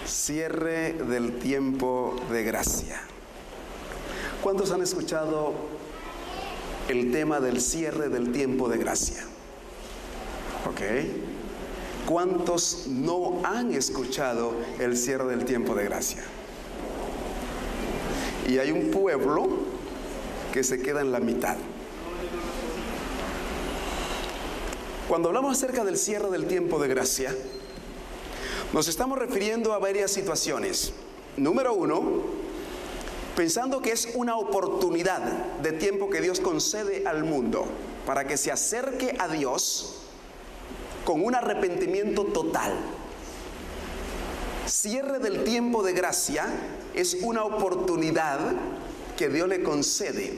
Cierre del tiempo de gracia. ¿Cuántos han escuchado el tema del cierre del tiempo de gracia? Ok. ¿Cuántos no han escuchado el cierre del tiempo de gracia? Y hay un pueblo que se queda en la mitad. Cuando hablamos acerca del cierre del tiempo de gracia, nos estamos refiriendo a varias situaciones. Número uno, pensando que es una oportunidad de tiempo que Dios concede al mundo para que se acerque a Dios con un arrepentimiento total. Cierre del tiempo de gracia es una oportunidad que Dios le concede.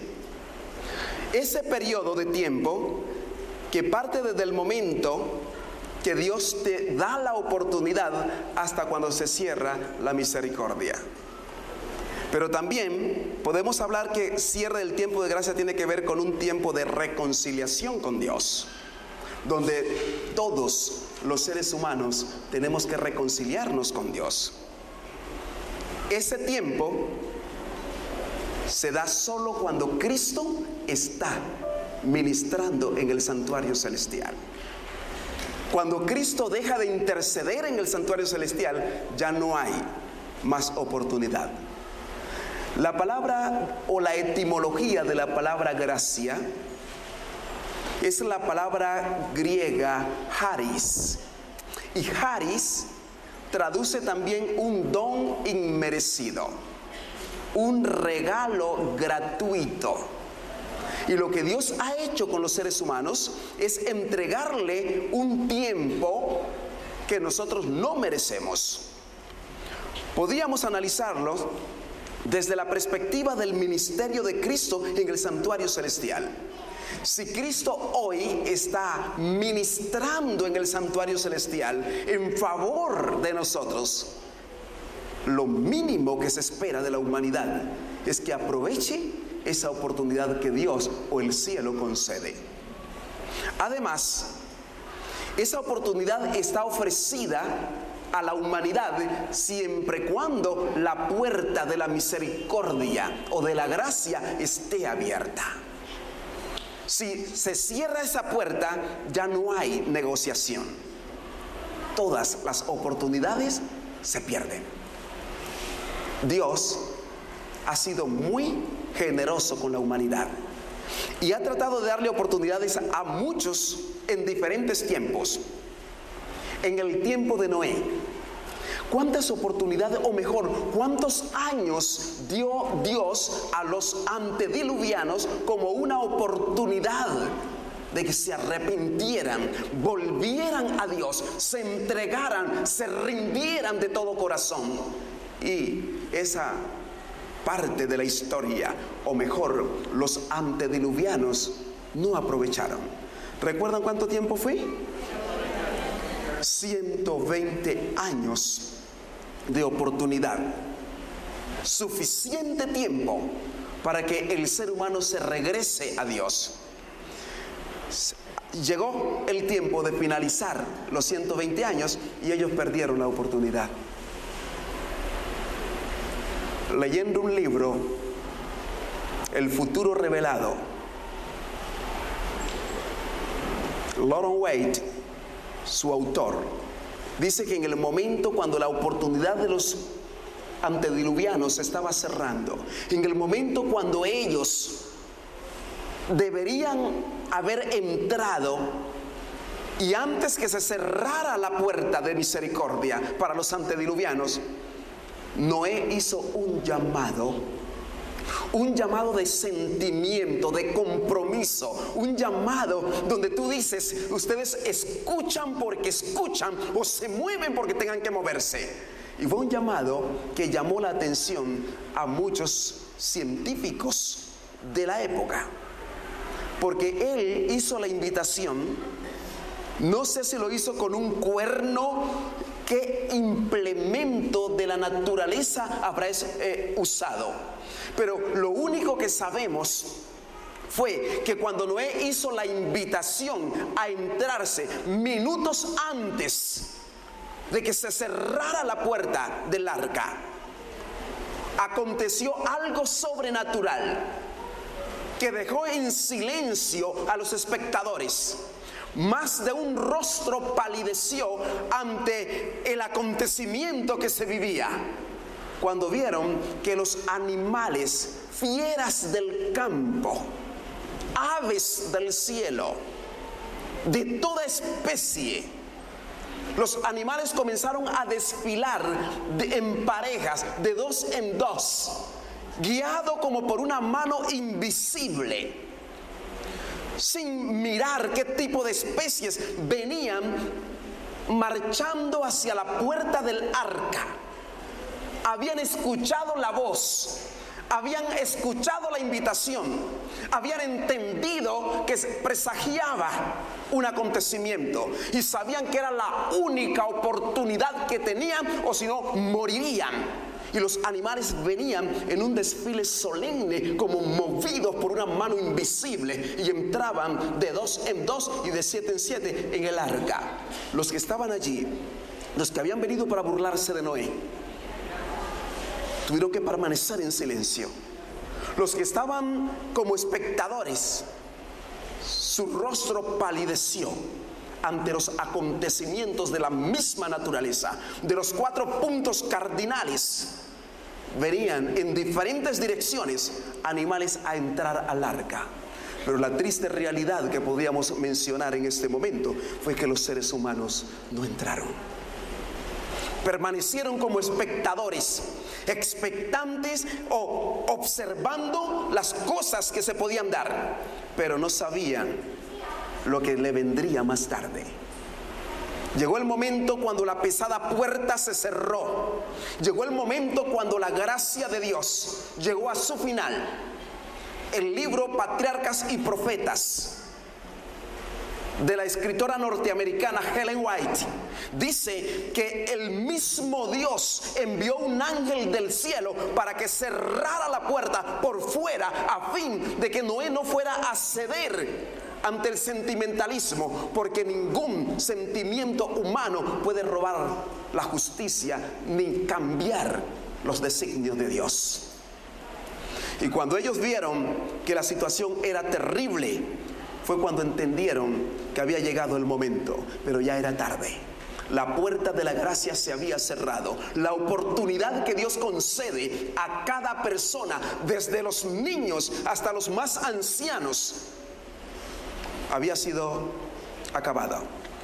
Ese periodo de tiempo que parte desde el momento que Dios te da la oportunidad hasta cuando se cierra la misericordia. Pero también podemos hablar que cierre del tiempo de gracia tiene que ver con un tiempo de reconciliación con Dios, donde todos los seres humanos tenemos que reconciliarnos con Dios. Ese tiempo se da solo cuando Cristo está ministrando en el santuario celestial. Cuando Cristo deja de interceder en el santuario celestial, ya no hay más oportunidad. La palabra o la etimología de la palabra gracia es la palabra griega charis. Y charis traduce también un don inmerecido, un regalo gratuito. Y lo que Dios ha hecho con los seres humanos es entregarle un tiempo que nosotros no merecemos. Podríamos analizarlo desde la perspectiva del ministerio de Cristo en el santuario celestial. Si Cristo hoy está ministrando en el santuario celestial en favor de nosotros, lo mínimo que se espera de la humanidad es que aproveche esa oportunidad que Dios o el cielo concede. Además, esa oportunidad está ofrecida a la humanidad siempre y cuando la puerta de la misericordia o de la gracia esté abierta. Si se cierra esa puerta, ya no hay negociación. Todas las oportunidades se pierden. Dios ha sido muy generoso con la humanidad y ha tratado de darle oportunidades a muchos en diferentes tiempos. En el tiempo de Noé, ¿cuántas oportunidades, o mejor, cuántos años dio Dios a los antediluvianos como una oportunidad de que se arrepintieran, volvieran a Dios, se entregaran, se rindieran de todo corazón? Y esa parte de la historia, o mejor, los antediluvianos no aprovecharon. ¿Recuerdan cuánto tiempo fue? 120 años de oportunidad. Suficiente tiempo para que el ser humano se regrese a Dios. Llegó el tiempo de finalizar los 120 años y ellos perdieron la oportunidad. Leyendo un libro, El futuro revelado, Loren Wade, su autor, dice que en el momento cuando la oportunidad de los antediluvianos se estaba cerrando, en el momento cuando ellos deberían haber entrado, y antes que se cerrara la puerta de misericordia para los antediluvianos, Noé hizo un llamado de sentimiento, de compromiso, un llamado donde tú dices, ustedes escuchan porque escuchan o se mueven porque tengan que moverse. Y fue un llamado que llamó la atención a muchos científicos de la época, porque él hizo la invitación. No sé si lo hizo con un cuerno. ¿Qué implemento de la naturaleza habrá usado? Pero lo único que sabemos fue que cuando Noé hizo la invitación a entrarse minutos antes de que se cerrara la puerta del arca, aconteció algo sobrenatural que dejó en silencio a los espectadores. Más de un rostro palideció ante el acontecimiento que se vivía, cuando vieron que los animales, fieras del campo, aves del cielo, de toda especie, los animales comenzaron a desfilar en parejas, de dos en dos, guiado como por una mano invisible, sin mirar qué tipo de especies venían marchando hacia la puerta del arca. Habían escuchado la voz, habían escuchado la invitación, habían entendido que presagiaba un acontecimiento y sabían que era la única oportunidad que tenían, o si no, morirían. Y los animales venían en un desfile solemne, como movidos por una mano invisible, y entraban de dos en dos y de siete en siete en el arca. Los que estaban allí, los que habían venido para burlarse de Noé, tuvieron que permanecer en silencio. Los que estaban como espectadores, su rostro palideció ante los acontecimientos de la misma naturaleza. De los 4 puntos cardinales, venían en diferentes direcciones animales a entrar al arca. Pero la triste realidad que podíamos mencionar en este momento fue que los seres humanos no entraron. Permanecieron como espectadores, expectantes o observando las cosas que se podían dar, pero no sabían lo que le vendría más tarde. Llegó el momento cuando la pesada puerta se cerró. Llegó el momento cuando la gracia de Dios llegó a su final. El libro Patriarcas y Profetas, de la escritora norteamericana Ellen White, dice que el mismo Dios envió un ángel del cielo para que cerrara la puerta por fuera, a fin de que Noé no fuera a ceder ante el sentimentalismo, porque ningún sentimiento humano puede robar la justicia ni cambiar los designios de Dios. Y cuando ellos vieron que la situación era terrible, fue cuando entendieron que había llegado el momento, pero ya era tarde. La puerta de la gracia se había cerrado. La oportunidad que Dios concede a cada persona, desde los niños hasta los más ancianos, había sido acabada.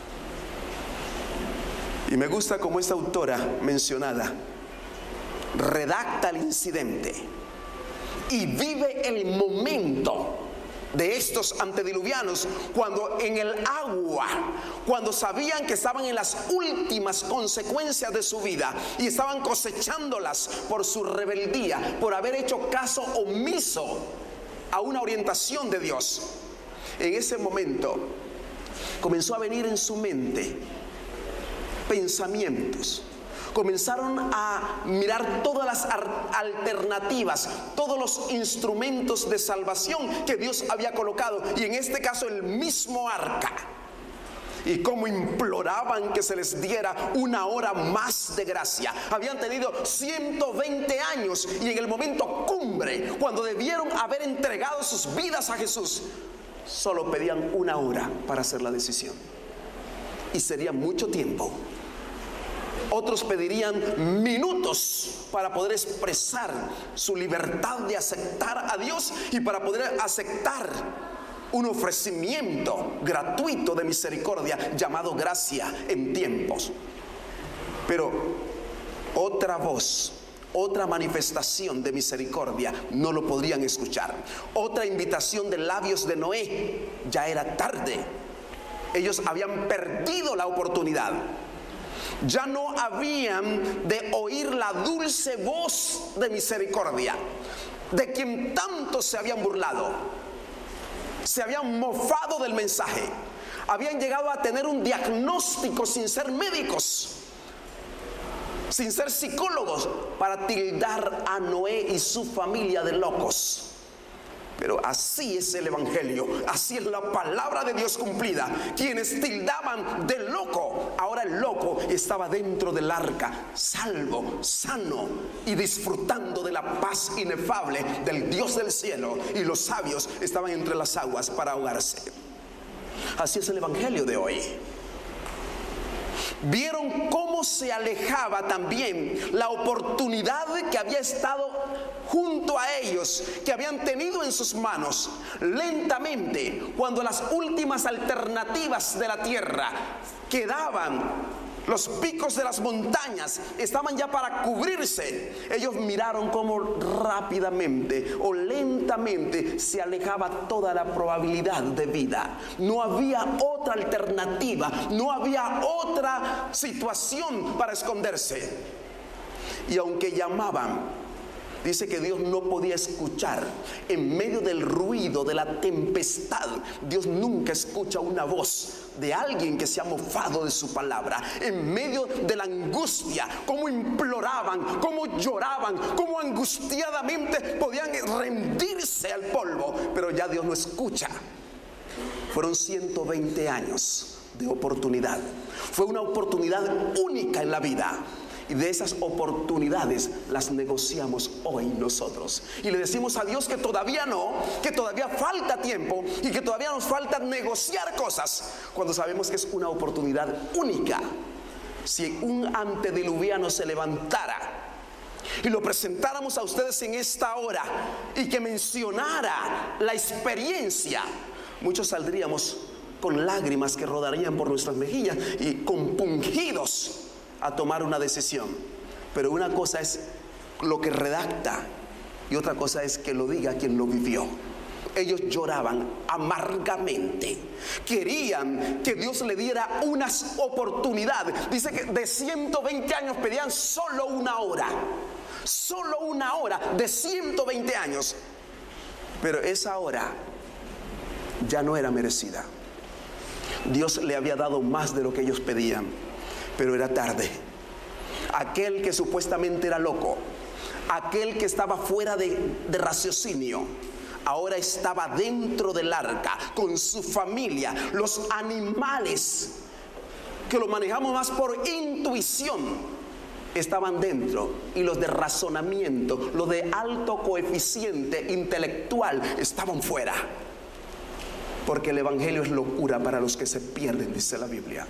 Y me gusta como esta autora mencionada redacta el incidente y vive el momento de estos antediluvianos, cuando en el agua, cuando sabían que estaban en las últimas consecuencias de su vida y estaban cosechándolas por su rebeldía, por haber hecho caso omiso a una orientación de Dios. En ese momento comenzó a venir en su mente pensamientos. Comenzaron a mirar todas las alternativas, todos los instrumentos de salvación que Dios había colocado, y en este caso el mismo arca. Y cómo imploraban que se les diera una hora más de gracia. Habían tenido 120 años y en el momento cumbre, cuando debieron haber entregado sus vidas a Jesús, solo pedían una hora para hacer la decisión. Y sería mucho tiempo. Otros pedirían minutos para poder expresar su libertad de aceptar a Dios y para poder aceptar un ofrecimiento gratuito de misericordia llamado gracia en tiempos. Pero otra voz, otra manifestación de misericordia no lo podrían escuchar. Otra invitación de labios de Noé, ya era tarde. Ellos habían perdido la oportunidad. Ya no habían de oír la dulce voz de misericordia de quien tanto se habían burlado. Se habían mofado del mensaje. Habían llegado a tener un diagnóstico sin ser médicos, sin ser psicólogos, para tildar a Noé y su familia de locos. Pero así es el evangelio, así es la palabra de Dios cumplida. Quienes tildaban de loco, ahora el loco estaba dentro del arca, salvo, sano y disfrutando de la paz inefable del Dios del cielo, y los sabios estaban entre las aguas para ahogarse. Así es el evangelio de hoy. Vieron cómo se alejaba también la oportunidad que había estado junto a ellos, que habían tenido en sus manos. Lentamente, cuando las últimas alternativas de la tierra quedaban, los picos de las montañas estaban ya para cubrirse, ellos miraron cómo rápidamente o lentamente se alejaba toda la probabilidad de vida. No había otra alternativa, no había otra situación para esconderse. Y aunque llamaban, dice que Dios no podía escuchar. En medio del ruido, de la tempestad, Dios nunca escucha una voz de alguien que se ha mofado de su palabra. En medio de la angustia, cómo imploraban, cómo lloraban, cómo angustiadamente podían rendirse al polvo, pero ya Dios no escucha. Fueron 120 años de oportunidad. Fue una oportunidad única en la vida. Y de esas oportunidades las negociamos hoy nosotros. Y le decimos a Dios que todavía no, que todavía falta tiempo y que todavía nos falta negociar cosas, cuando sabemos que es una oportunidad única. Si un antediluviano se levantara y lo presentáramos a ustedes en esta hora y que mencionara la experiencia, muchos saldríamos con lágrimas que rodarían por nuestras mejillas y compungidos a tomar una decisión. Pero una cosa es lo que redacta y otra cosa es que lo diga quien lo vivió. Ellos lloraban amargamente, querían que Dios le diera unas oportunidades. Dice que de 120 años pedían solo una hora de 120 años. Pero esa hora ya no era merecida. Dios le había dado más de lo que ellos pedían, pero era tarde. Aquel que supuestamente era loco, aquel que estaba fuera de raciocinio, ahora estaba dentro del arca con su familia. Los animales, que lo manejamos más por intuición, estaban dentro, y los de razonamiento, los de alto coeficiente intelectual, estaban fuera. Porque el evangelio es locura para los que se pierden, dice la Biblia.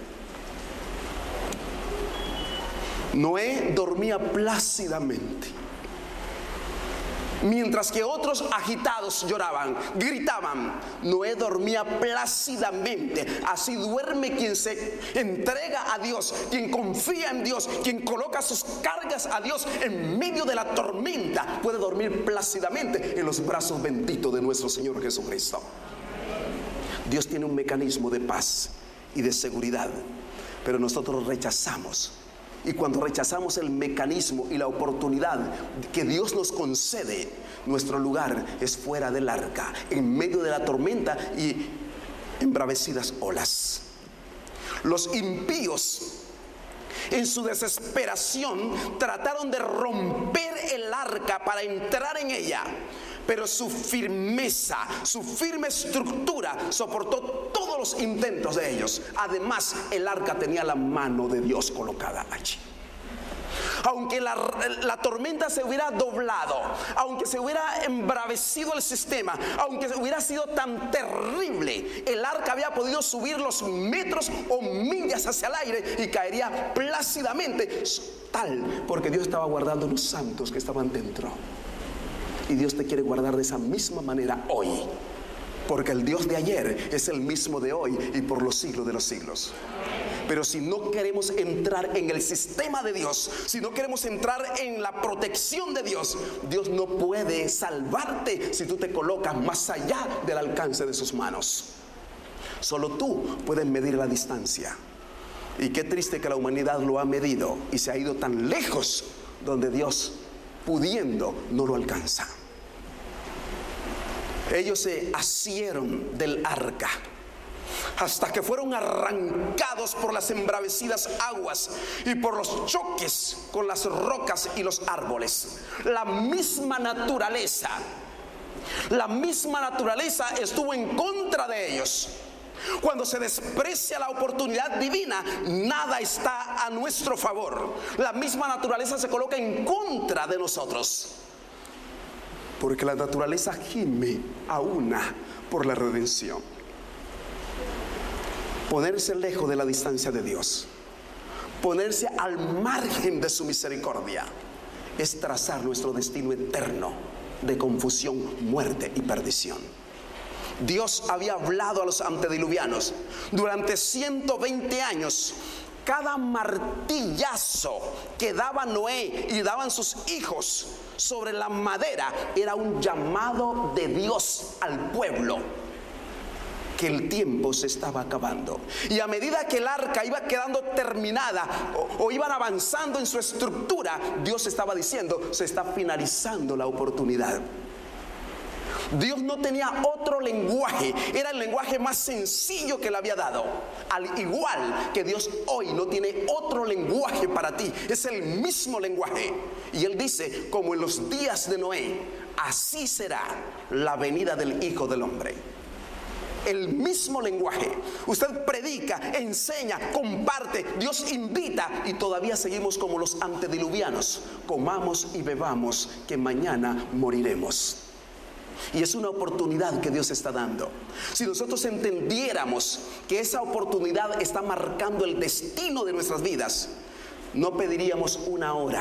Noé dormía plácidamente, mientras que otros agitados lloraban, gritaban. Noé dormía plácidamente. Así duerme quien se entrega a Dios, quien confía en Dios, quien coloca sus cargas a Dios en medio de la tormenta. Puede dormir plácidamente en los brazos benditos de nuestro Señor Jesucristo. Dios tiene un mecanismo de paz y de seguridad, pero nosotros rechazamos. Y cuando rechazamos el mecanismo y la oportunidad que Dios nos concede, nuestro lugar es fuera del arca, en medio de la tormenta y embravecidas olas. Los impíos, en su desesperación, trataron de romper el arca para entrar en ella, pero su firmeza, su firme estructura soportó todos los intentos de ellos. Además, el arca tenía la mano de Dios colocada allí. Aunque la tormenta se hubiera doblado, aunque se hubiera embravecido el sistema, aunque hubiera sido tan terrible, el arca había podido subir los metros o millas hacia el aire y caería plácidamente, tal, porque Dios estaba guardando los santos que estaban dentro. Y Dios te quiere guardar de esa misma manera hoy, porque el Dios de ayer es el mismo de hoy y por los siglos de los siglos. Pero si no queremos entrar en el sistema de Dios, si no queremos entrar en la protección de Dios, Dios no puede salvarte si tú te colocas más allá del alcance de sus manos. Solo tú puedes medir la distancia. Y qué triste que la humanidad lo ha medido y se ha ido tan lejos, donde Dios, pudiendo, no lo alcanza. Ellos se asieron del arca hasta que fueron arrancados por las embravecidas aguas y por los choques con las rocas y los árboles. La misma naturaleza La misma naturaleza estuvo en contra de ellos. Cuando se desprecia la oportunidad divina, nada está a nuestro favor. La misma naturaleza se coloca en contra de nosotros, porque la naturaleza gime a una por la redención. Ponerse lejos de la distancia de Dios, ponerse al margen de su misericordia, es trazar nuestro destino eterno de confusión, muerte y perdición. Dios había hablado a los antediluvianos durante 120 años. Cada martillazo que daba Noé y daban sus hijos sobre la madera era un llamado de Dios al pueblo, que el tiempo se estaba acabando. Y a medida que el arca iba quedando terminada o iban avanzando en su estructura, Dios estaba diciendo: se está finalizando la oportunidad. Dios no tenía otro lenguaje, era el lenguaje más sencillo que le había dado. Al igual que Dios hoy no tiene otro lenguaje para ti, es el mismo lenguaje. Y Él dice: como en los días de Noé, así será la venida del Hijo del Hombre. El mismo lenguaje. Usted predica, enseña, comparte, Dios invita, y todavía seguimos como los antediluvianos: comamos y bebamos, que mañana moriremos. Y es una oportunidad que Dios está dando. Si nosotros entendiéramos que esa oportunidad está marcando el destino de nuestras vidas, no pediríamos una hora,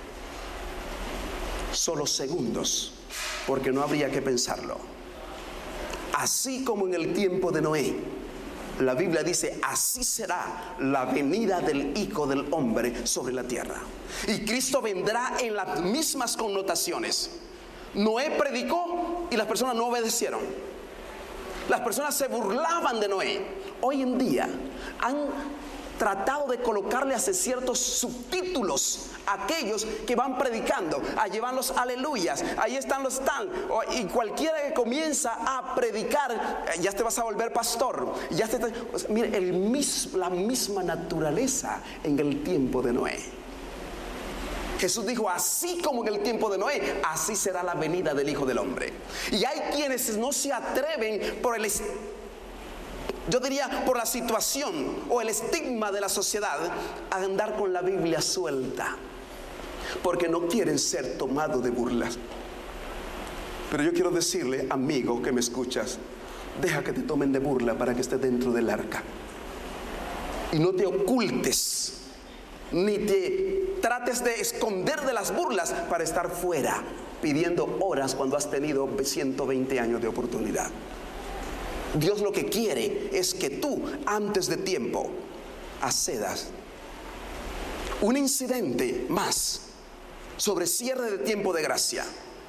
solo segundos, porque no habría que pensarlo. Así como en el tiempo de Noé, la Biblia dice: así será la venida del Hijo del Hombre sobre la tierra. Y Cristo vendrá en las mismas connotaciones. Noé predicó y las personas no obedecieron. Las personas se burlaban de Noé. Hoy en día han tratado de colocarle hace ciertos subtítulos a aquellos que van predicando. Allí van los aleluyas, ahí están los tal, y cualquiera que comienza a predicar, ya te vas a volver pastor. Mire, la misma naturaleza en el tiempo de Noé. Jesús dijo: así como en el tiempo de Noé, así será la venida del Hijo del Hombre. Y hay quienes no se atreven por por la situación o el estigma de la sociedad, a andar con la Biblia suelta, porque no quieren ser tomados de burlas. Pero yo quiero decirle, amigo que me escuchas, deja que te tomen de burla para que estés dentro del arca. Y no te ocultes, ni te trates de esconder de las burlas para estar fuera pidiendo horas cuando has tenido 120 años de oportunidad. Dios lo que quiere es que tú, antes de tiempo, accedas. Un incidente más sobre cierre de tiempo de gracia.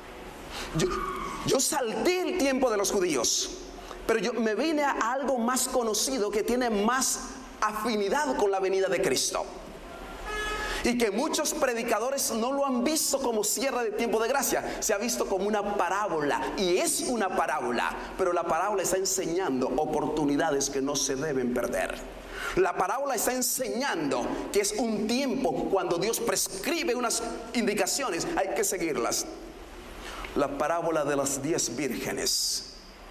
Yo salté el tiempo de los judíos, pero yo me vine a algo más conocido que tiene más afinidad con la venida de Cristo, y que muchos predicadores no lo han visto como cierre de tiempo de gracia. Se ha visto como una parábola, y es una parábola, pero la parábola está enseñando oportunidades que no se deben perder. La parábola está enseñando que es un tiempo cuando Dios prescribe unas indicaciones, hay que seguirlas. La parábola de las 10 vírgenes: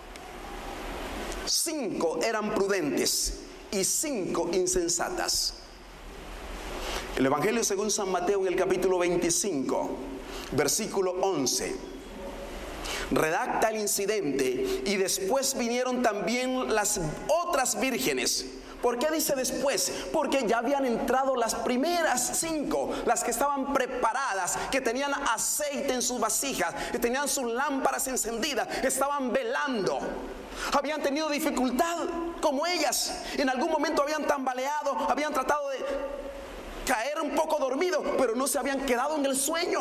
5 eran prudentes y 5 insensatas. El Evangelio según San Mateo, en el capítulo 25, versículo 11, redacta el incidente: y después vinieron también las otras vírgenes. ¿Por qué dice después? Porque ya habían entrado las primeras 5, las que estaban preparadas, que tenían aceite en sus vasijas, que tenían sus lámparas encendidas, estaban velando. Habían tenido dificultad como ellas, en algún momento habían tambaleado, habían tratado de caer un poco dormido, pero no se habían quedado en el sueño.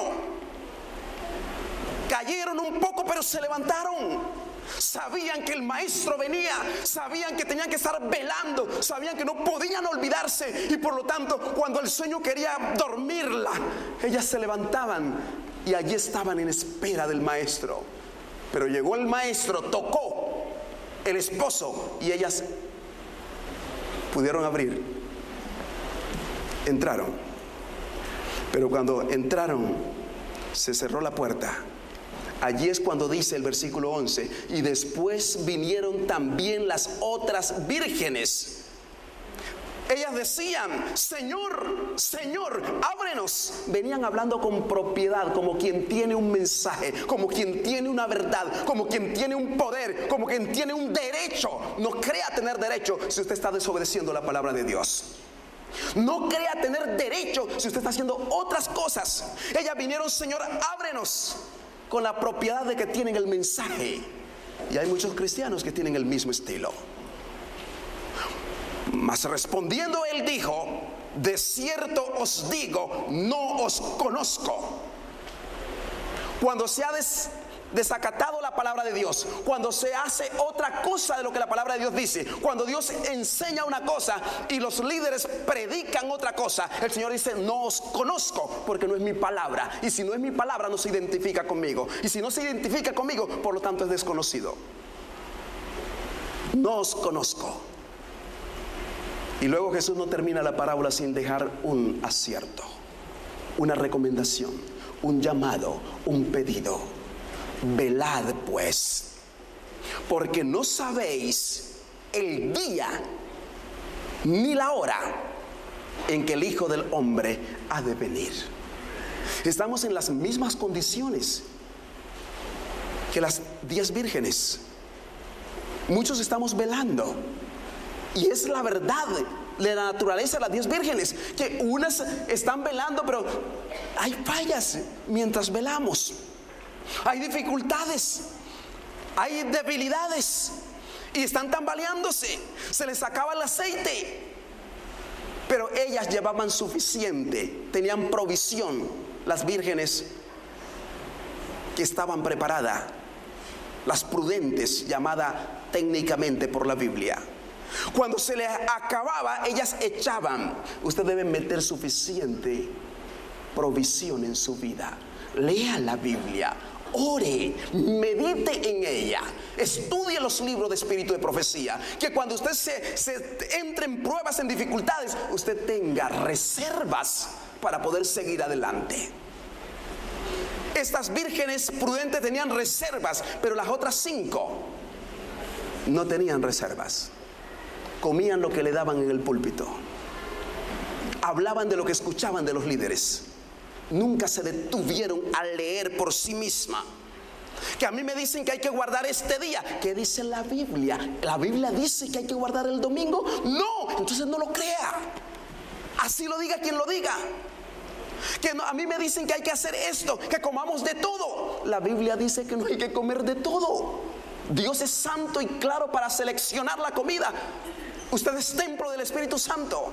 Cayeron un poco, pero se levantaron. Sabían que el maestro venía, sabían que tenían que estar velando, sabían que no podían olvidarse, y por lo tanto, cuando el sueño quería dormirla, ellas se levantaban y allí estaban en espera del maestro. Pero llegó el maestro, tocó el esposo y ellas pudieron abrir. Entraron, pero cuando entraron se cerró la puerta. Allí es cuando dice el versículo 11: y después vinieron también las otras vírgenes. Ellas decían: Señor, Señor, ábrenos. Venían hablando con propiedad, como quien tiene un mensaje, como quien tiene una verdad, como quien tiene un poder, como quien tiene un derecho. No crea tener derecho si usted está desobedeciendo la palabra de Dios. No crea tener derecho si usted está haciendo otras cosas. Ellas vinieron: Señor, ábrenos, con la propiedad de que tienen el mensaje. Y hay muchos cristianos que tienen el mismo estilo. Mas respondiendo él dijo: de cierto os digo, no os conozco. Cuando se ha desacatado la palabra de Dios, cuando se hace otra cosa de lo que la palabra de Dios dice, cuando Dios enseña una cosa y los líderes predican otra cosa, el Señor dice: no os conozco, porque no es mi palabra. Y si no es mi palabra, no se identifica conmigo. Y si no se identifica conmigo, por lo tanto es desconocido. No os conozco. Y luego Jesús no termina la parábola sin dejar un acierto, una recomendación, un llamado, un pedido. Velad pues, porque no sabéis el día ni la hora en que el Hijo del Hombre ha de venir. Estamos en las mismas condiciones que las 10 vírgenes. Muchos estamos velando. Y es la verdad de la naturaleza de las 10 vírgenes, que unas están velando, pero hay fallas mientras velamos. Hay dificultades, hay debilidades, y están tambaleándose. Se les acaba el aceite, pero ellas llevaban suficiente, tenían provisión. Las vírgenes que estaban preparadas, las prudentes, llamada técnicamente por la Biblia. Cuando se les acababa, ellas echaban. Usted debe meter suficiente provisión en su vida. Lea la Biblia, ore, medite en ella, estudie los libros de espíritu de profecía, que cuando usted se entre en pruebas, en dificultades, usted tenga reservas para poder seguir adelante. Estas vírgenes prudentes tenían reservas, pero las otras 5 no tenían reservas. Comían lo que le daban en el púlpito, hablaban de lo que escuchaban de los líderes. Nunca se detuvieron a leer por sí misma. Que a mí me dicen que hay que guardar este día. ¿Qué dice la Biblia? ¿La Biblia dice que hay que guardar el domingo? No, entonces no lo crea. Así lo diga quien lo diga. Que no, a mí me dicen que hay que hacer esto, que comamos de todo. La Biblia dice que no hay que comer de todo. Dios es santo y claro para seleccionar la comida. Usted es templo del Espíritu Santo.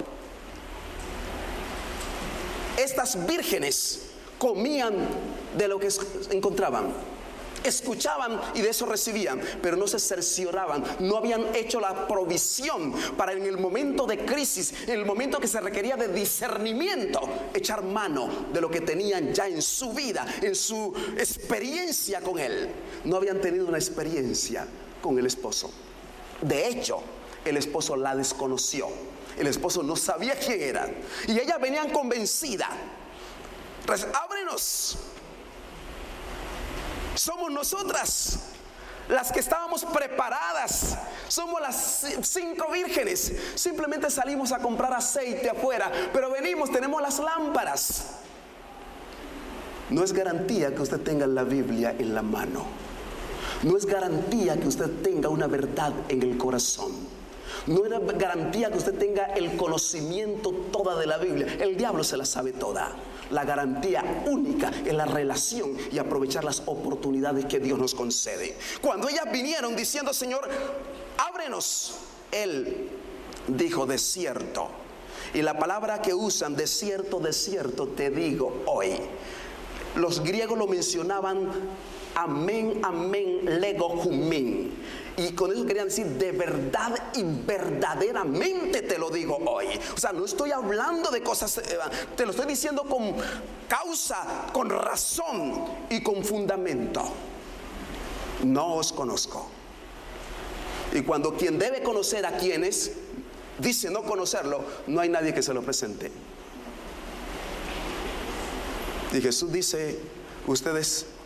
Estas vírgenes comían de lo que encontraban, escuchaban y de eso recibían, pero no se cercioraban, no habían hecho la provisión para en el momento de crisis, en el momento que se requería de discernimiento, echar mano de lo que tenían ya en su vida, en su experiencia con Él. No habían tenido una experiencia con el esposo. De hecho, el esposo la desconoció. El esposo no sabía quién era. Y ellas venían convencidas: ábrenos. Somos nosotras las que estábamos preparadas. Somos las 5 vírgenes. Simplemente salimos a comprar aceite afuera, pero venimos, tenemos las lámparas. No es garantía que usted tenga la Biblia en la mano. No es garantía que usted tenga una verdad en el corazón. No es garantía que usted tenga el conocimiento toda de la Biblia. El diablo se la sabe toda. La garantía única es la relación y aprovechar las oportunidades que Dios nos concede. Cuando ellas vinieron diciendo: Señor, ábrenos, Él dijo: de cierto. Y la palabra que usan, de cierto, te digo hoy. Los griegos lo mencionaban amén, amén, lego, humín. Y con eso querían decir: de verdad y verdaderamente te lo digo hoy. O sea, no estoy hablando de cosas, te lo estoy diciendo con causa, con razón y con fundamento. No os conozco. Y cuando quien debe conocer a quienes dice no conocerlo, no hay nadie que se lo presente. Y Jesús dice: ustedes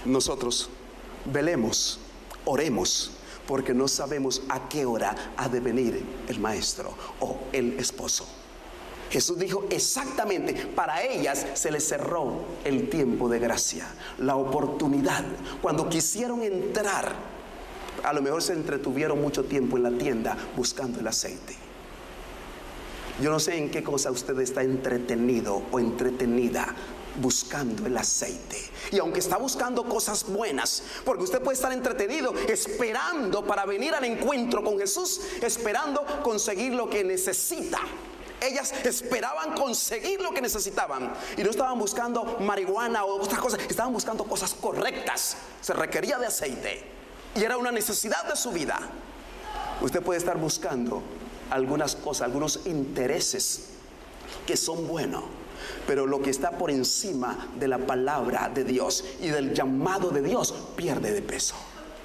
nosotros velemos, oremos, porque no sabemos a qué hora ha de venir el maestro o el esposo. Jesús dijo exactamente, para ellas se les cerró el tiempo de gracia, la oportunidad. Cuando quisieron entrar, a lo mejor se entretuvieron mucho tiempo en la tienda buscando el aceite. Yo no sé en qué cosa usted está entretenido o entretenida buscando el aceite. Y aunque está buscando cosas buenas, porque usted puede estar entretenido esperando para venir al encuentro con Jesús, esperando conseguir lo que necesita. Ellas esperaban conseguir lo que necesitaban y no estaban buscando marihuana o otras cosas, estaban buscando cosas correctas. Se requería de aceite y era una necesidad de su vida. Usted puede estar buscando algunas cosas, algunos intereses que son buenos, pero lo que está por encima de la palabra de Dios y del llamado de Dios pierde de peso.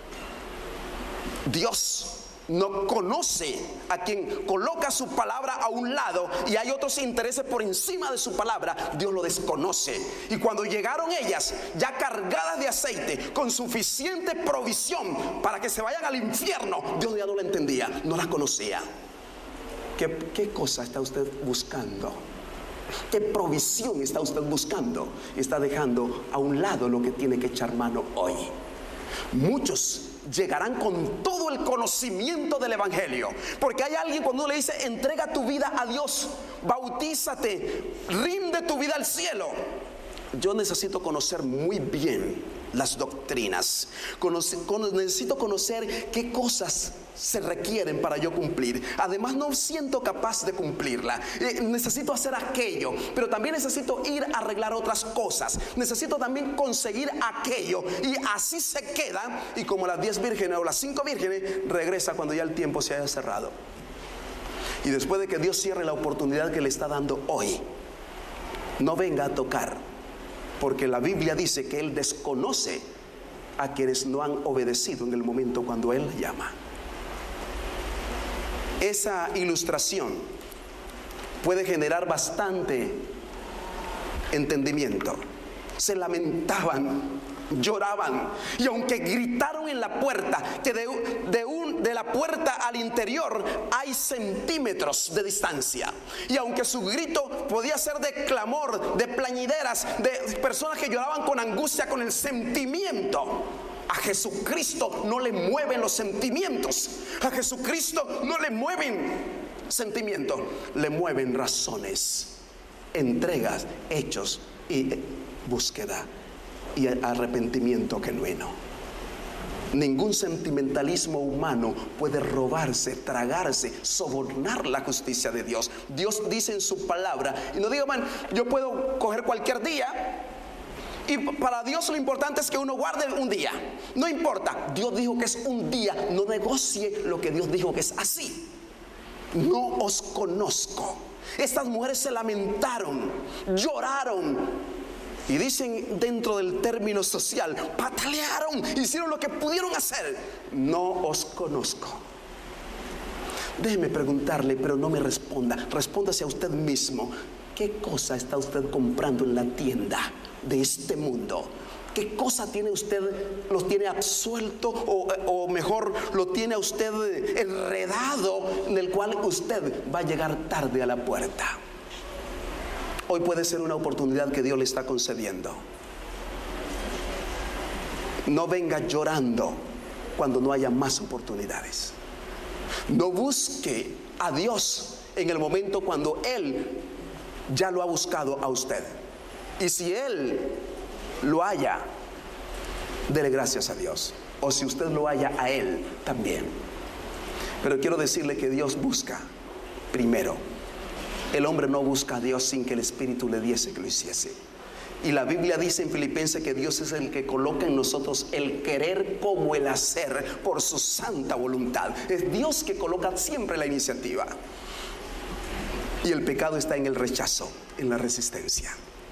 Dios no conoce a quien coloca su palabra a un lado y hay otros intereses por encima de su palabra. Dios lo desconoce. Y cuando llegaron ellas ya cargadas de aceite, con suficiente provisión para que se vayan al infierno, Dios ya no la entendía, no la conocía. ¿Qué cosa está usted buscando? ¿Qué provisión está usted buscando? Está dejando a un lado lo que tiene que echar mano hoy. Muchos llegarán con todo el conocimiento del evangelio, porque hay alguien cuando uno le dice entrega tu vida a Dios, bautízate, rinde tu vida al cielo. Yo necesito conocer muy bien las doctrinas, necesito conocer qué cosas se requieren para yo cumplir. Además no siento capaz de cumplirla, necesito hacer aquello, pero también necesito ir a arreglar otras cosas, necesito también conseguir aquello, y así se queda. Y como las 10 vírgenes o las 5 vírgenes, regresa cuando ya el tiempo se haya cerrado. Y después de que Dios cierre la oportunidad que le está dando hoy, no venga a tocar, porque la Biblia dice que Él desconoce a quienes no han obedecido en el momento cuando Él llama. Esa ilustración puede generar bastante entendimiento. Se lamentaban, lloraban, y aunque gritaron en la puerta, que de la puerta al interior hay centímetros de distancia, y aunque su grito podía ser de clamor, de plañideras, de personas que lloraban con angustia, con el sentimiento, a Jesucristo no le mueven los sentimientos. A Jesucristo no le mueven sentimientos, le mueven razones, entregas, hechos y búsqueda y arrepentimiento genuino. Ningún sentimentalismo humano puede robarse, tragarse, sobornar la justicia de Dios. Dios dice en su palabra, y no digo, man, yo puedo coger cualquier día, y para Dios lo importante es que uno guarde un día. No importa, Dios dijo que es un día. No negocie lo que Dios dijo que es así. No os conozco. Estas mujeres se lamentaron, lloraron, y dicen dentro del término social, patalearon, hicieron lo que pudieron hacer. No os conozco. Déjeme preguntarle, pero no me responda. Respóndase a usted mismo. ¿Qué cosa está usted comprando en la tienda de este mundo? ¿Qué cosa tiene usted, lo tiene absuelto o mejor lo tiene a usted enredado, en el cual usted va a llegar tarde a la puerta? Hoy puede ser una oportunidad que Dios le está concediendo. No venga llorando cuando no haya más oportunidades. No busque a Dios en el momento cuando Él ya lo ha buscado a usted. Y si Él lo haya, dele gracias a Dios. O si usted lo haya a Él también. Pero quiero decirle que Dios busca primero. El hombre no busca a Dios sin que el Espíritu le diese que lo hiciese. Y la Biblia dice en Filipenses que Dios es el que coloca en nosotros el querer como el hacer por su santa voluntad. Es Dios que coloca siempre la iniciativa. Y el pecado está en el rechazo, en la resistencia.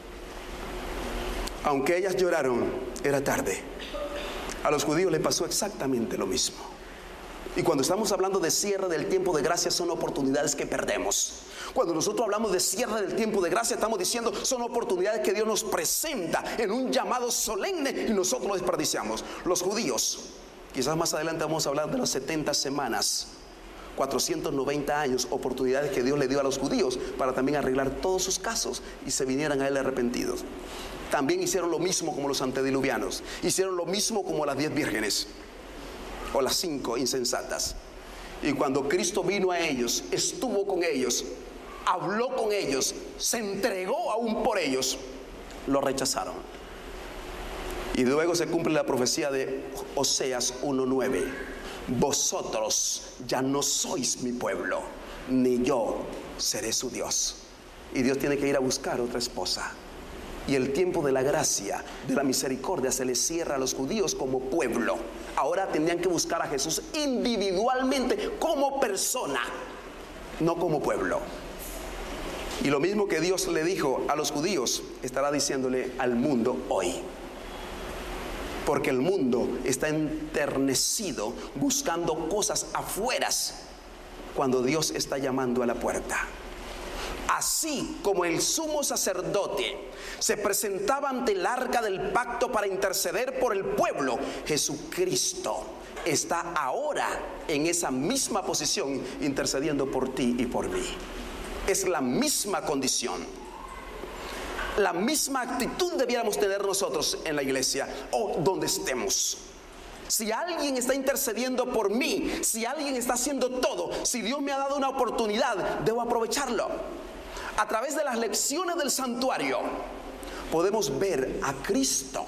Aunque ellas lloraron, era tarde. A los judíos les pasó exactamente lo mismo. Y cuando estamos hablando de cierre del tiempo de gracia, son oportunidades que perdemos. Cuando nosotros hablamos de cierre del tiempo de gracia, estamos diciendo son oportunidades que Dios nos presenta en un llamado solemne y nosotros lo desperdiciamos. Los judíos, quizás más adelante vamos a hablar de las 70 semanas, 490 años, oportunidades que Dios le dio a los judíos para también arreglar todos sus casos y se vinieran a Él arrepentidos. También hicieron lo mismo como los antediluvianos, hicieron lo mismo como las 10 vírgenes o las 5 insensatas. Y cuando Cristo vino a ellos, estuvo con ellos, habló con ellos, se entregó aún por ellos, lo rechazaron. Y luego se cumple la profecía de Oseas 1:9: vosotros ya no sois mi pueblo, ni yo seré su Dios. Y Dios tiene que ir a buscar otra esposa. Y el tiempo de la gracia, de la misericordia, se les cierra a los judíos como pueblo. Ahora tendrían que buscar a Jesús individualmente como persona, no como pueblo. Y lo mismo que Dios le dijo a los judíos, estará diciéndole al mundo hoy. Porque el mundo está enternecido buscando cosas afueras cuando Dios está llamando a la puerta. Así como el sumo sacerdote se presentaba ante el arca del pacto para interceder por el pueblo, Jesucristo está ahora en esa misma posición intercediendo por ti y por mí. Es la misma condición. La misma actitud debiéramos tener nosotros en la iglesia o donde estemos. Si alguien está intercediendo por mí, si alguien está haciendo todo, si Dios me ha dado una oportunidad, debo aprovecharlo. A través de las lecciones del santuario podemos ver a Cristo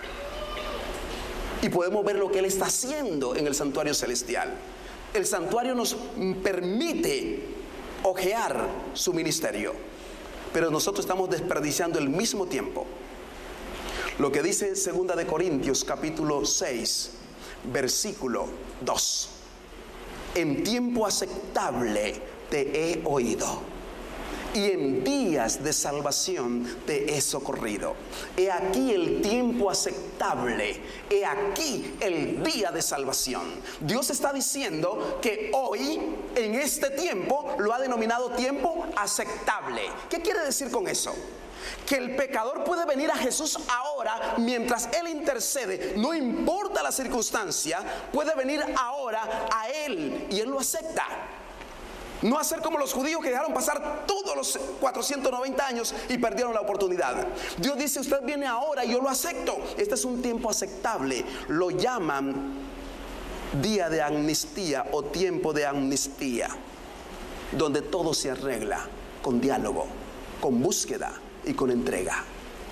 y podemos ver lo que Él está haciendo en el santuario celestial. El santuario nos permite ojear su ministerio, pero nosotros estamos desperdiciando el mismo tiempo. Lo que dice 2 de Corintios capítulo 6 versículo 2: en tiempo aceptable te he oído, y en días de salvación te he socorrido. He aquí el tiempo aceptable, he aquí el día de salvación. Dios está diciendo que hoy, en este tiempo, lo ha denominado tiempo aceptable. ¿Qué quiere decir con eso? Que el pecador puede venir a Jesús ahora mientras Él intercede, no importa la circunstancia, puede venir ahora a Él y Él lo acepta. No hacer como los judíos que dejaron pasar todos los 490 años y perdieron la oportunidad. Dios dice: usted viene ahora y yo lo acepto. Este es un tiempo aceptable. Lo llaman día de amnistía o tiempo de amnistía, donde todo se arregla con diálogo, con búsqueda y con entrega.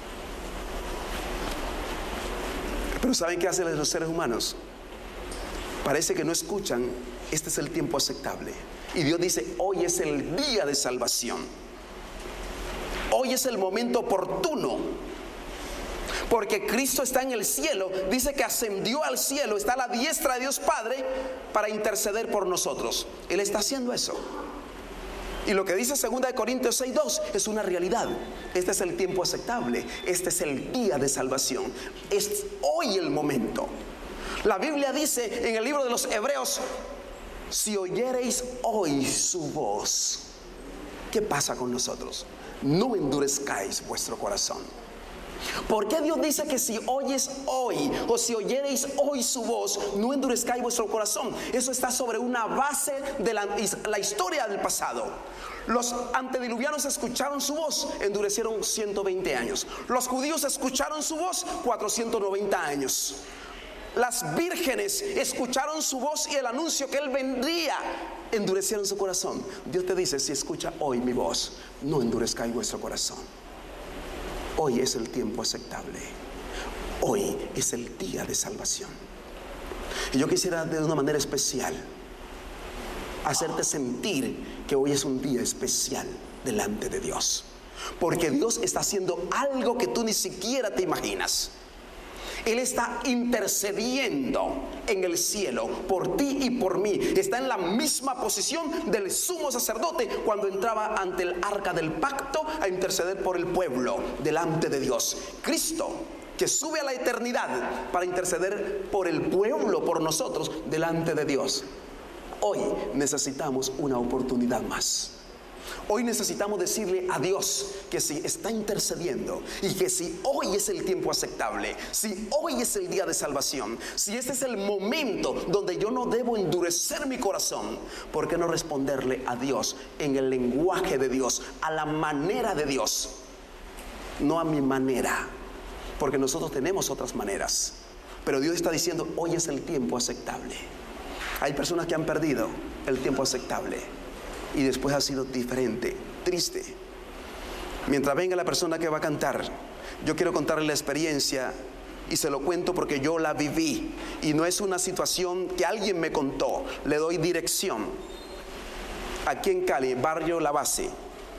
Pero ¿saben qué hacen los seres humanos? Parece que no escuchan. Este es el tiempo aceptable. Y Dios dice: hoy es el día de salvación. Hoy es el momento oportuno. Porque Cristo está en el cielo. Dice que ascendió al cielo, está a la diestra de Dios Padre para interceder por nosotros. Él está haciendo eso. Y lo que dice 2 de Corintios 6:2 es una realidad. Este es el tiempo aceptable. Este es el día de salvación. Es hoy el momento. La Biblia dice en el libro de los Hebreos: si oyereis hoy su voz. ¿Qué pasa con nosotros? No endurezcáis vuestro corazón. ¿Por qué Dios dice que si oyes hoy o si oyereis hoy su voz, no endurezcáis vuestro corazón? Eso está sobre una base de la historia del pasado. Los antediluvianos escucharon su voz, endurecieron 120 años. Los judíos escucharon su voz 490 años. Las vírgenes escucharon su voz y el anuncio que Él vendría, endurecieron su corazón. Dios te dice: si escucha hoy mi voz, no endurezcáis vuestro corazón. Hoy es el tiempo aceptable. Hoy es el día de salvación. Y yo quisiera de una manera especial hacerte sentir que hoy es un día especial delante de Dios, porque Dios está haciendo algo que tú ni siquiera te imaginas. Él está intercediendo en el cielo por ti y por mí. Está en la misma posición del sumo sacerdote cuando entraba ante el arca del pacto a interceder por el pueblo delante de Dios. Cristo, que sube a la eternidad para interceder por el pueblo, por nosotros, delante de Dios. Hoy necesitamos una oportunidad más. Hoy necesitamos decirle a Dios que si está intercediendo y que si hoy es el tiempo aceptable, si hoy es el día de salvación, si este es el momento donde yo no debo endurecer mi corazón, ¿por qué no responderle a Dios en el lenguaje de Dios, a la manera de Dios? No a mi manera, porque nosotros tenemos otras maneras, pero Dios está diciendo hoy es el tiempo aceptable. Hay personas que han perdido el tiempo aceptable y después ha sido diferente, triste. Mientras venga la persona que va a cantar, yo quiero contarle la experiencia y se lo cuento porque yo la viví y no es una situación que alguien me contó. Le doy dirección. Aquí en Cali, barrio La Base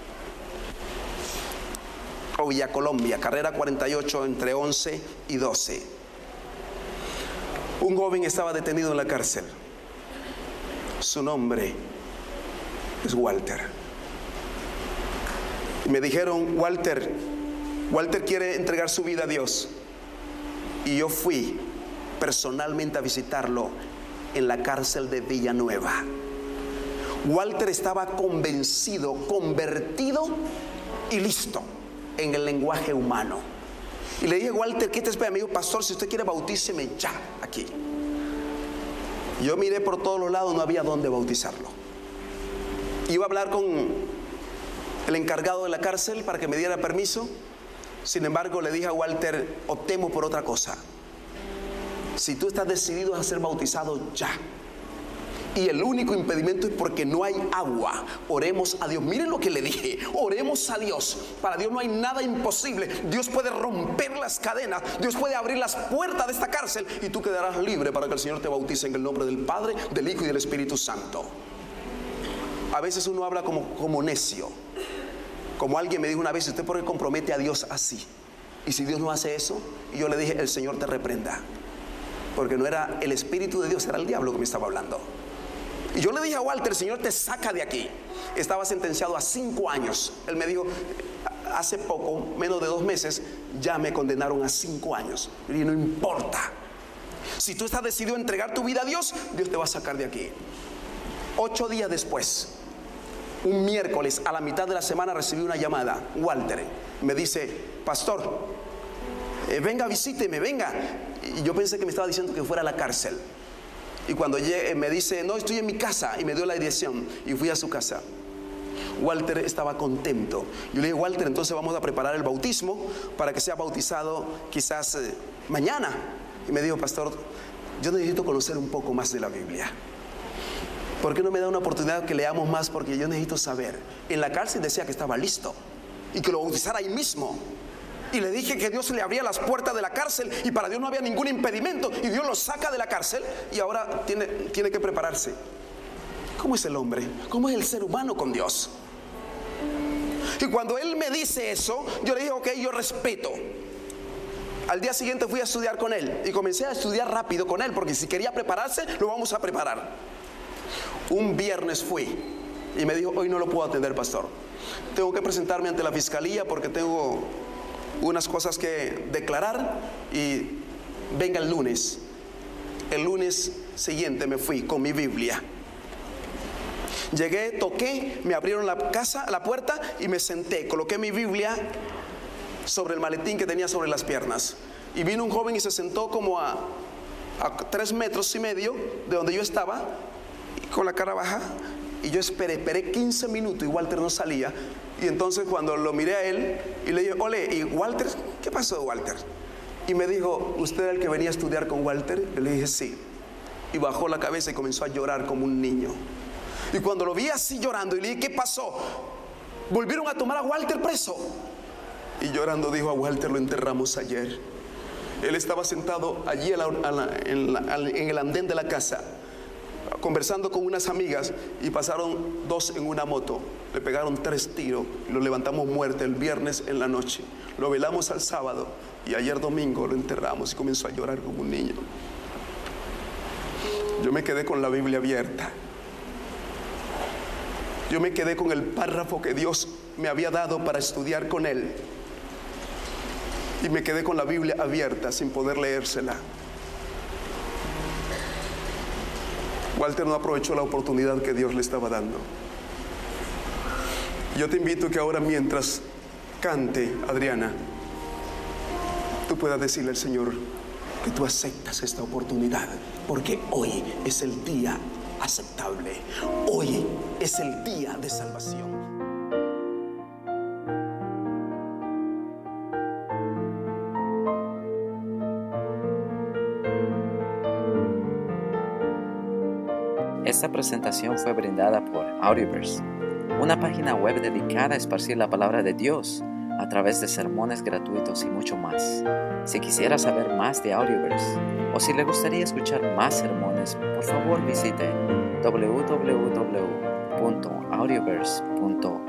o Villa Colombia, carrera 48 entre 11 y 12. Un joven estaba detenido en la cárcel. Su nombre es Walter. Y me dijeron, Walter quiere entregar su vida a Dios. Y yo fui personalmente a visitarlo en la cárcel de Villanueva. Walter estaba convencido, convertido y listo en el lenguaje humano. Y le dije, Walter, ¿qué te espera? Me dijo, pastor, si usted quiere bautíceme ya aquí. Yo miré por todos los lados, no había dónde bautizarlo. Iba a hablar con el encargado de la cárcel para que me diera permiso. Sin embargo, le dije a Walter, optemos por otra cosa. Si tú estás decidido a ser bautizado ya, y el único impedimento es porque no hay agua, oremos a Dios. Miren lo que le dije, oremos a Dios. Para Dios no hay nada imposible. Dios puede romper las cadenas, Dios puede abrir las puertas de esta cárcel y tú quedarás libre para que el Señor te bautice en el nombre del Padre, del Hijo y del Espíritu Santo. A veces uno habla como necio. Como alguien me dijo una vez, ¿usted por qué compromete a Dios así? Y si Dios no hace eso, y yo le dije, el Señor te reprenda. Porque no era el Espíritu de Dios, era el diablo que me estaba hablando. Y yo le dije a Walter, el Señor te saca de aquí. Estaba sentenciado a 5 años. Él me dijo, hace poco, menos de 2 meses, ya me condenaron a 5 años. Y no importa. Si tú estás decidido a entregar tu vida a Dios, Dios te va a sacar de aquí. 8 días después, un miércoles a la mitad de la semana, recibí una llamada. Walter me dice, pastor, venga, visíteme, venga. Y yo pensé que me estaba diciendo que fuera a la cárcel. Y cuando llegué, me dice, no, estoy en mi casa. Y me dio la dirección y fui a su casa. Walter estaba contento. Yo le dije, Walter, entonces vamos a preparar el bautismo para que sea bautizado quizás mañana. Y me dijo, pastor, yo necesito conocer un poco más de la Biblia. ¿Por qué no me da una oportunidad que leamos más? Porque yo necesito saber. En la cárcel decía que estaba listo y que lo bautizara ahí mismo. Y le dije que Dios le abría las puertas de la cárcel y para Dios no había ningún impedimento. Y Dios lo saca de la cárcel y ahora tiene que prepararse. ¿Cómo es el hombre? ¿Cómo es el ser humano con Dios? Y cuando él me dice eso, yo le dije, ok, yo respeto. Al día siguiente fui a estudiar con él y comencé a estudiar rápido con él, porque si quería prepararse, lo vamos a preparar. Un viernes fui y me dijo, hoy no lo puedo atender, pastor. Tengo que presentarme ante la fiscalía porque tengo unas cosas que declarar y venga el lunes. El lunes siguiente me fui con mi Biblia. Llegué, toqué, me abrieron la puerta y me senté. Coloqué mi Biblia sobre el maletín que tenía sobre las piernas. Y vino un joven y se sentó como a 3,5 metros de donde yo estaba, con la cara baja. Y yo esperé 15 minutos y Walter no salía. Y entonces cuando lo miré a él y le dije, ole, ¿y Walter? ¿Qué pasó, Walter? Y me dijo, ¿usted era el que venía a estudiar con Walter? Y le dije, sí. Y bajó la cabeza y comenzó a llorar como un niño. Y cuando lo vi así llorando y le dije, ¿qué pasó? Volvieron a tomar a Walter preso. Y llorando dijo, a Walter lo enterramos ayer. Él estaba sentado allí en el andén de la casa, conversando con unas amigas, y pasaron 2 en una moto, le pegaron 3 tiros y lo levantamos muerto el viernes en la noche. Lo velamos al sábado y ayer domingo lo enterramos y comenzó a llorar como un niño. Yo me quedé con la Biblia abierta. Yo me quedé con el párrafo que Dios me había dado para estudiar con él. Y me quedé con la Biblia abierta sin poder leérsela. Walter no aprovechó la oportunidad que Dios le estaba dando. Yo te invito a que ahora, mientras cante Adriana, tú puedas decirle al Señor que tú aceptas esta oportunidad, porque hoy es el día aceptable. Hoy es el día de salvación. Esta presentación fue brindada por Audioverse, una página web dedicada a esparcir la palabra de Dios a través de sermones gratuitos y mucho más. Si quisiera saber más de Audioverse o si le gustaría escuchar más sermones, por favor visite www.audioverse.org.